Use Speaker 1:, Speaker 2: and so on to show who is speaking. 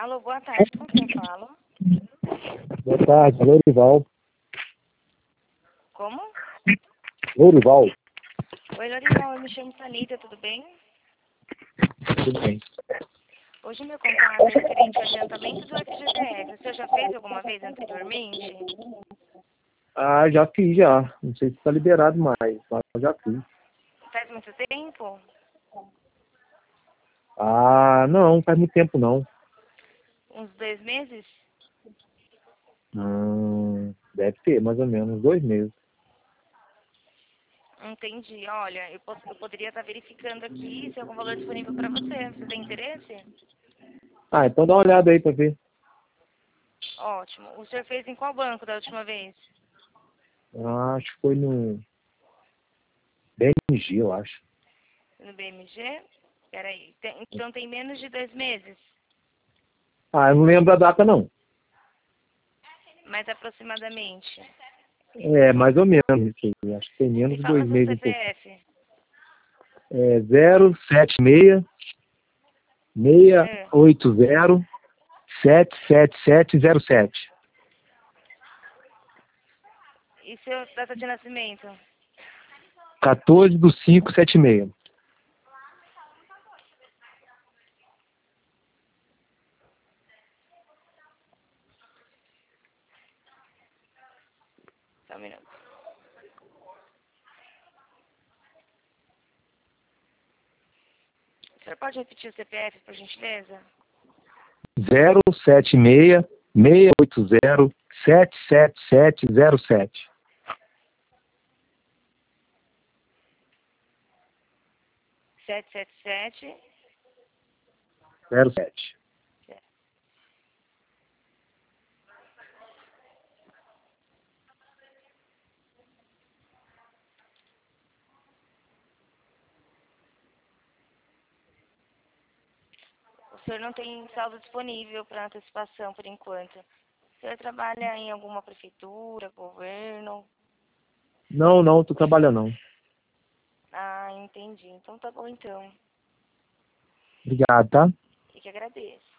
Speaker 1: Alô, boa tarde. Com quem falo?
Speaker 2: Boa tarde, Lourival.
Speaker 1: Como?
Speaker 2: Lourival,
Speaker 1: Oi, Lorival. Eu me chamo Thalita, tudo bem?
Speaker 2: tudo bem?
Speaker 1: Hoje meu contato é referente ao adiantamento do FGTS. O senhor já fez alguma vez anteriormente?
Speaker 2: Ah, já fiz já. Não sei se está liberado mais, mas eu já fiz.
Speaker 1: Faz muito tempo?
Speaker 2: Ah, não, faz muito tempo não.
Speaker 1: Uns 2 meses?
Speaker 2: Deve ter, mais ou menos, 2 meses.
Speaker 1: Entendi. Olha, eu poderia estar verificando aqui se tem algum valor disponível para você. Você tem interesse?
Speaker 2: Ah, então dá uma olhada aí pra ver.
Speaker 1: Ótimo. O senhor fez em qual banco da última vez?
Speaker 2: Ah, acho que foi no BMG, eu acho.
Speaker 1: No BMG? Peraí. Então tem menos de 2 meses?
Speaker 2: Ah, eu não lembro a data não.
Speaker 1: Mais aproximadamente.
Speaker 2: É, mais ou menos isso aí. Acho que tem
Speaker 1: Me
Speaker 2: menos de
Speaker 1: fala
Speaker 2: 2
Speaker 1: seu
Speaker 2: meses um pouco.
Speaker 1: CPF.
Speaker 2: É 076 680 77707.
Speaker 1: E seu data de nascimento?
Speaker 2: 14/5/76.
Speaker 1: Só um minuto. O senhor pode repetir o CPF, por gentileza?
Speaker 2: 076 680 77707.
Speaker 1: 777.
Speaker 2: 07.
Speaker 1: O senhor não tem saldo disponível para antecipação por enquanto. O senhor trabalha em alguma prefeitura, governo?
Speaker 2: Não, não, tô trabalhando não.
Speaker 1: Ah, entendi. Então tá bom então.
Speaker 2: Obrigado, tá?
Speaker 1: Eu que agradeço.